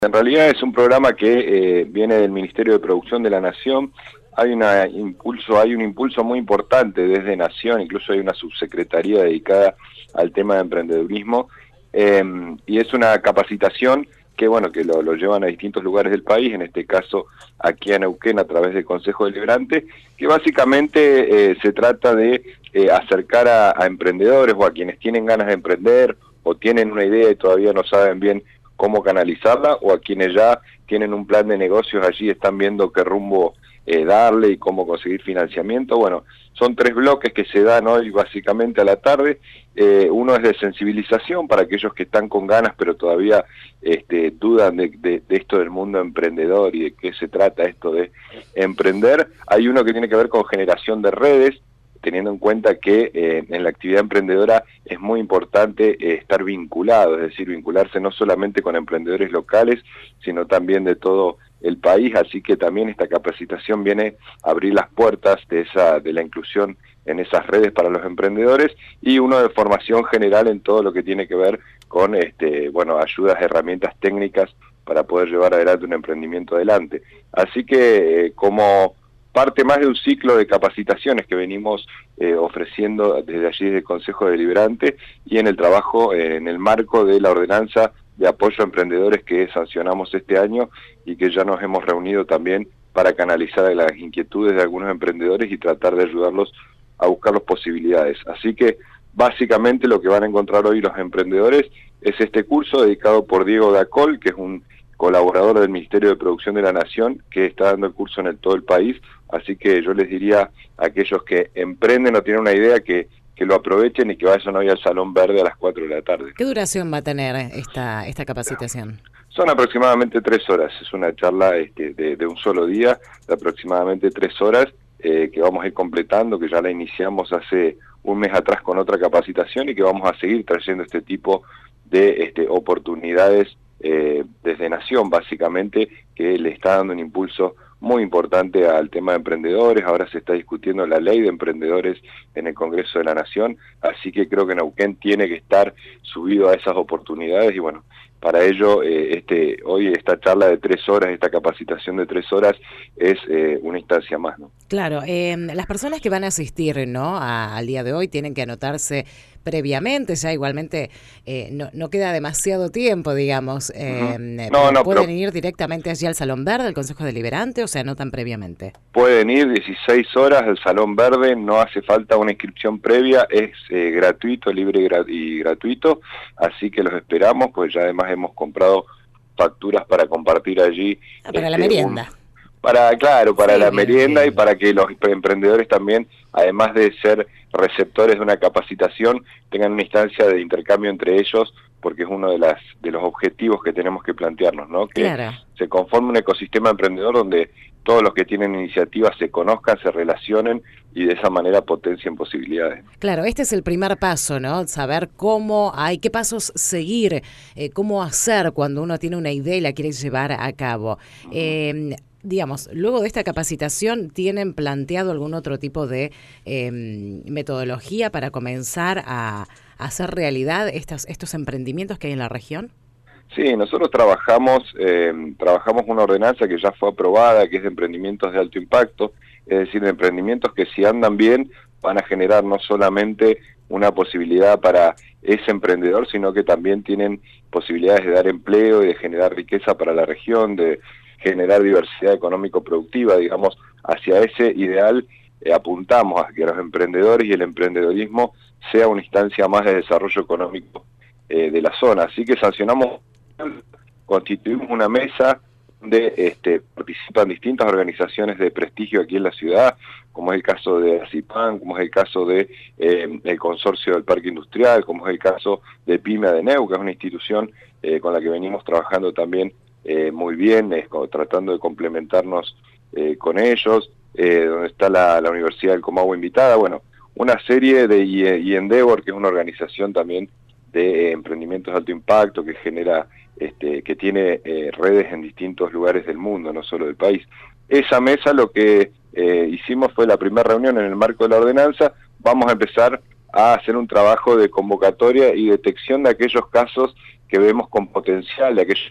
En realidad es un programa que viene del Ministerio de Producción de la Nación. Hay un impulso muy importante desde Nación, incluso hay una subsecretaría dedicada al tema de emprendedurismo, y es una capacitación que que lo llevan a distintos lugares del país, en este caso aquí a Neuquén a través del Consejo Deliberante, que básicamente se trata de acercar a emprendedores o a quienes tienen ganas de emprender o tienen una idea y todavía no saben bien cómo canalizarla, o a quienes ya tienen un plan de negocios allí, están viendo qué rumbo darle y cómo conseguir financiamiento. Bueno, son 3 bloques que se dan hoy básicamente a la tarde. Uno es de sensibilización para aquellos que están con ganas pero todavía dudan de esto del mundo emprendedor y de qué se trata esto de emprender. Hay uno que tiene que ver con generación de redes, teniendo en cuenta que en la actividad emprendedora es muy importante estar vinculado, es decir, vincularse no solamente con emprendedores locales, sino también de todo el país, así que también esta capacitación viene a abrir las puertas de la inclusión en esas redes para los emprendedores, y uno de formación general en todo lo que tiene que ver con ayudas, herramientas técnicas para poder llevar adelante un emprendimiento adelante. Así que como parte más de un ciclo de capacitaciones que venimos ofreciendo desde allí del Consejo Deliberante y en el trabajo en el marco de la ordenanza de apoyo a emprendedores que sancionamos este año y que ya nos hemos reunido también para canalizar las inquietudes de algunos emprendedores y tratar de ayudarlos a buscar las posibilidades. Así que básicamente lo que van a encontrar hoy los emprendedores es este curso dedicado por Diego Dacol, que es un colaborador del Ministerio de Producción de la Nación, que está dando el curso en todo el país. Así que yo les diría a aquellos que emprenden o tienen una idea que lo aprovechen y que vayan hoy al Salón Verde a las 4 de la tarde. ¿Qué duración va a tener esta capacitación? Son aproximadamente 3 horas, es una charla de un solo día, de aproximadamente 3 horas, que vamos a ir completando, que ya la iniciamos hace un mes atrás con otra capacitación y que vamos a seguir trayendo este tipo de oportunidades desde Nación, básicamente, que le está dando un impulso muy importante al tema de emprendedores. Ahora se está discutiendo la ley de emprendedores en el Congreso de la Nación, así que creo que Neuquén tiene que estar subido a esas oportunidades y bueno, para ello hoy esta charla de 3 horas, esta capacitación de 3 horas es una instancia más, ¿no? Claro, las personas que van a asistir, ¿no? Al día de hoy tienen que anotarse previamente, ya igualmente no queda demasiado tiempo, digamos. ¿Pueden ir directamente allí al Salón Verde, al Consejo Deliberante, o se anotan previamente? Pueden ir 16 horas al Salón Verde, no hace falta una inscripción previa, es gratuito, libre y gratuito, así que los esperamos, pues ya además hemos comprado facturas para compartir allí. Para la merienda. Para la merienda bien. Y para que los emprendedores también, además de ser receptores de una capacitación, tengan una instancia de intercambio entre ellos, porque es uno de los objetivos que tenemos que plantearnos, ¿no? Que Claro. se conforme un ecosistema emprendedor donde todos los que tienen iniciativas se conozcan, se relacionen y de esa manera potencien posibilidades. Claro, este es el primer paso, ¿no? Saber qué pasos seguir, cómo hacer cuando uno tiene una idea y la quiere llevar a cabo. Digamos, luego de esta capacitación, ¿tienen planteado algún otro tipo de metodología para comenzar a hacer realidad estos emprendimientos que hay en la región? Sí, nosotros trabajamos una ordenanza que ya fue aprobada, que es de emprendimientos de alto impacto, es decir, de emprendimientos que si andan bien van a generar no solamente una posibilidad para ese emprendedor, sino que también tienen posibilidades de dar empleo y de generar riqueza para la región, de generar diversidad económico-productiva, digamos, hacia ese ideal apuntamos a que los emprendedores y el emprendedorismo sea una instancia más de desarrollo económico de la zona. Así que constituimos una mesa donde participan distintas organizaciones de prestigio aquí en la ciudad, como es el caso de ACIPAN, como es el caso de el Consorcio del Parque Industrial, como es el caso de PYME de Neuquén, que es una institución con la que venimos trabajando también muy bien, tratando de complementarnos con ellos, donde está la Universidad del Comahue invitada, bueno, una serie de Endeavor, que es una organización también de emprendimientos de alto impacto que genera, que tiene redes en distintos lugares del mundo, no solo del país. Esa mesa lo que hicimos fue la primera reunión en el marco de la ordenanza. Vamos a empezar a hacer un trabajo de convocatoria y detección de aquellos casos que vemos con potencial, de aquellos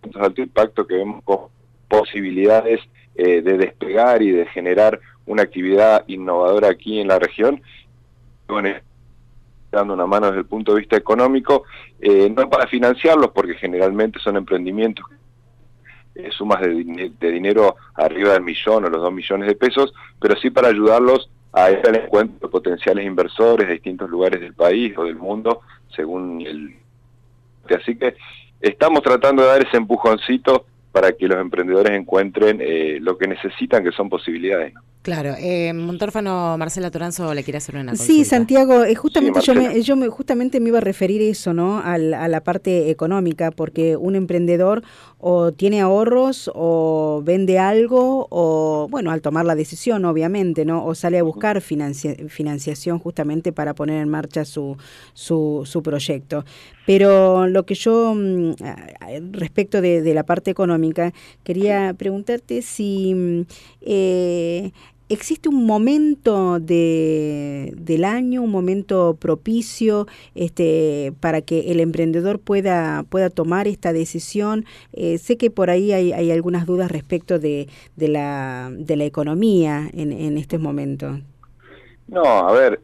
de alto impacto que vemos con posibilidades de despegar y de generar una actividad innovadora aquí en la región, bueno, dando una mano desde el punto de vista económico, no para financiarlos, porque generalmente son emprendimientos sumas de dinero arriba del millón o los 2 millones de pesos, pero sí para ayudarlos a ir al encuentro de potenciales inversores de distintos lugares del país o del mundo, según el... Así que estamos tratando de dar ese empujoncito para que los emprendedores encuentren lo que necesitan, que son posibilidades, ¿no? Claro, Montorfano, Marcela Toranzo le quiere hacer una consulta. Sí, Santiago, justamente Sí, justamente me iba a referir eso, ¿no? A la parte económica, porque un emprendedor o tiene ahorros o vende algo o, bueno, al tomar la decisión, obviamente, ¿no? O sale a buscar financiación justamente para poner en marcha su proyecto. Pero lo que yo, respecto de la parte económica, quería preguntarte si ¿existe un momento del año, un momento propicio para que el emprendedor pueda tomar esta decisión? Sé que por ahí hay algunas dudas respecto de la economía en estos momentos. No, a ver,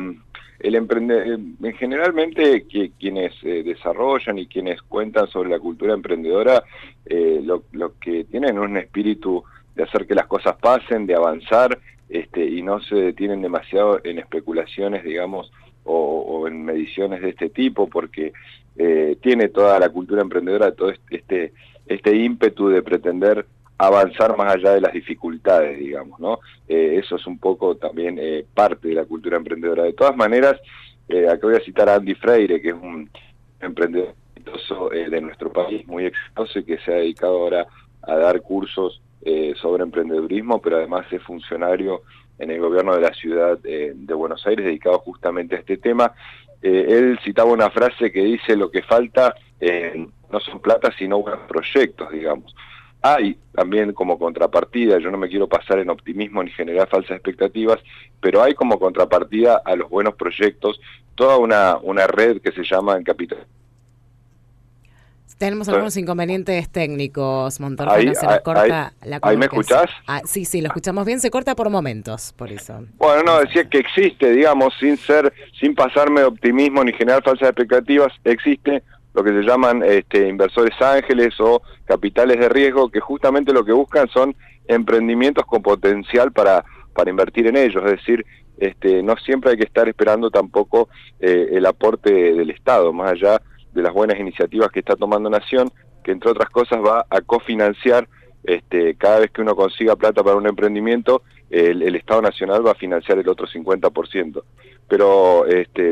generalmente quienes desarrollan y quienes cuentan sobre la cultura emprendedora, lo que tienen es un espíritu de hacer que las cosas pasen, de avanzar, y no se detienen demasiado en especulaciones, digamos, o en mediciones de este tipo, porque tiene toda la cultura emprendedora, todo este ímpetu de pretender avanzar más allá de las dificultades, digamos, ¿no? Eso es un poco también parte de la cultura emprendedora. De todas maneras, acá voy a citar a Andy Freire, que es un emprendedor exitoso de nuestro país, muy exitoso, y que se ha dedicado ahora a dar cursos sobre emprendedurismo, pero además es funcionario en el gobierno de la ciudad de Buenos Aires, dedicado justamente a este tema. Él citaba una frase que dice: lo que falta no son plata, sino buenos proyectos, digamos. Hay también como contrapartida, yo no me quiero pasar en optimismo ni generar falsas expectativas, pero hay como contrapartida a los buenos proyectos toda una red que se llama en Capital. Tenemos algunos inconvenientes técnicos, Montorfano, se nos corta la comunicación. ¿Ahí me escuchás? Sí, lo escuchamos bien, se corta por momentos, por eso. Bueno, no, decía que existe, digamos, sin pasarme de optimismo ni generar falsas expectativas, existe lo que se llaman inversores ángeles o capitales de riesgo, que justamente lo que buscan son emprendimientos con potencial para invertir en ellos, es decir, no siempre hay que estar esperando tampoco el aporte del Estado, más allá de las buenas iniciativas que está tomando Nación, que entre otras cosas va a cofinanciar, cada vez que uno consiga plata para un emprendimiento, el Estado Nacional va a financiar el otro 50%. Pero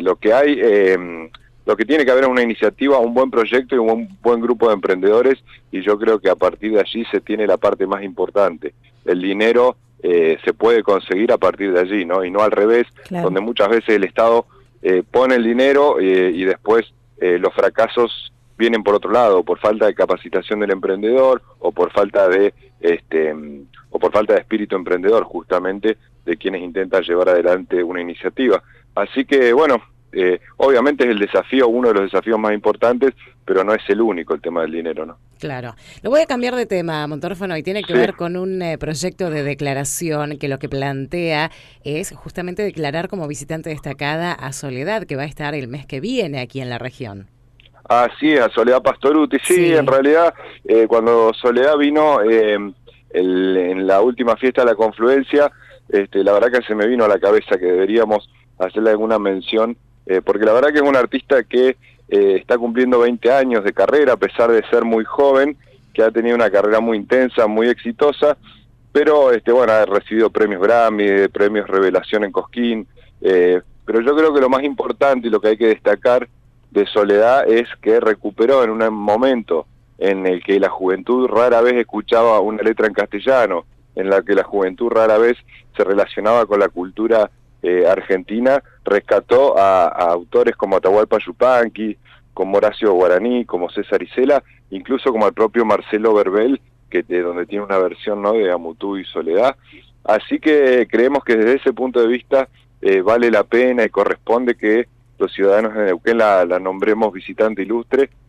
lo que tiene que haber es una iniciativa, un buen proyecto y un buen grupo de emprendedores, y yo creo que a partir de allí se tiene la parte más importante. El dinero se puede conseguir a partir de allí, ¿no? Y no al revés, claro, donde muchas veces el Estado pone el dinero y después los fracasos vienen por otro lado, por falta de capacitación del emprendedor o por falta de espíritu emprendedor, justamente, de quienes intentan llevar adelante una iniciativa. Así que bueno, obviamente es el desafío, uno de los desafíos más importantes, pero no es el único, el tema del dinero, ¿no? Claro. Lo voy a cambiar de tema, Montorfano, y tiene que ver con un proyecto de declaración que lo que plantea es justamente declarar como visitante destacada a Soledad, que va a estar el mes que viene aquí en la región. Sí, a Soledad Pastoruti. Sí, en realidad, cuando Soledad vino en la última fiesta de la confluencia, la verdad que se me vino a la cabeza que deberíamos hacerle alguna mención, porque la verdad que es un artista que está cumpliendo 20 años de carrera, a pesar de ser muy joven, que ha tenido una carrera muy intensa, muy exitosa, pero bueno, ha recibido premios Grammy, premios Revelación en Cosquín, pero yo creo que lo más importante y lo que hay que destacar de Soledad es que recuperó en un momento en el que la juventud rara vez escuchaba una letra en castellano, en la que la juventud rara vez se relacionaba con la cultura argentina, rescató a autores como Atahualpa Yupanqui, como Horacio Guaraní, como César Isela, incluso como el propio Marcelo Verbel, donde tiene una versión, ¿no?, de Amutú y Soledad. Así que creemos que desde ese punto de vista vale la pena y corresponde que los ciudadanos de Neuquén la nombremos visitante ilustre,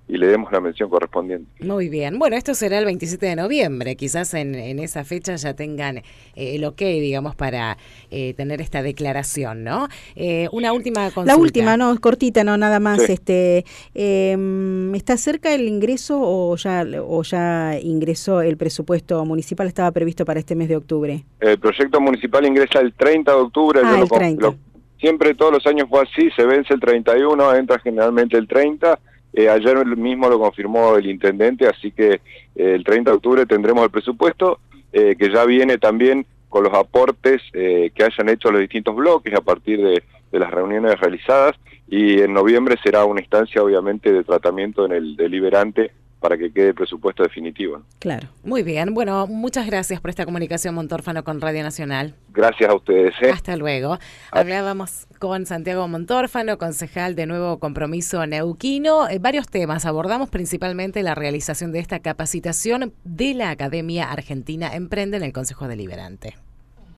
y le demos la mención correspondiente. Muy bien. Bueno, esto será el 27 de noviembre. Quizás en esa fecha ya tengan el ok, digamos, para tener esta declaración, ¿no? Una última consulta. La última, no, es cortita, no, nada más. Sí. ¿Está cerca el ingreso o ya ingresó el presupuesto municipal? Estaba previsto para este mes de octubre. El proyecto municipal ingresa el 30 de octubre. El 30. Siempre, todos los años fue así, se vence el 31, entra generalmente el 30. Ayer mismo lo confirmó el intendente, así que el 30 de octubre tendremos el presupuesto, que ya viene también con los aportes que hayan hecho los distintos bloques a partir de las reuniones realizadas, y en noviembre será una instancia obviamente de tratamiento en el deliberante para que quede el presupuesto definitivo. Claro. Muy bien. Bueno, muchas gracias por esta comunicación, Montórfano, con Radio Nacional. Gracias a ustedes. Hasta luego. Hablábamos con Santiago Montórfano, concejal de Nuevo Compromiso Neuquino. Varios temas. Abordamos principalmente la realización de esta capacitación de la Academia Argentina Emprende en el Consejo Deliberante.